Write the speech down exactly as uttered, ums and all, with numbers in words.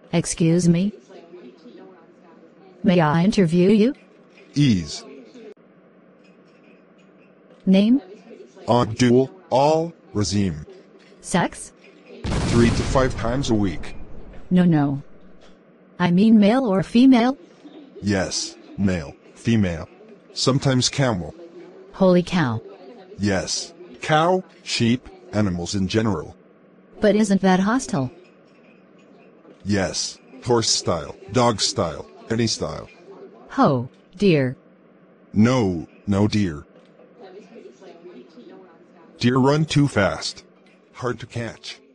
Excuse me? May I interview you? Ease. Name? Abdul Al Razim. Sex? Three to five times a week. No, no. I mean male or female? Yes, male, female. Sometimes camel. Holy cow. Yes, cow, sheep, animals in general. But isn't that hostile? Yes, horse style, dog style, any style. Ho, dear. No, no deer. Deer run too fast. Hard to catch.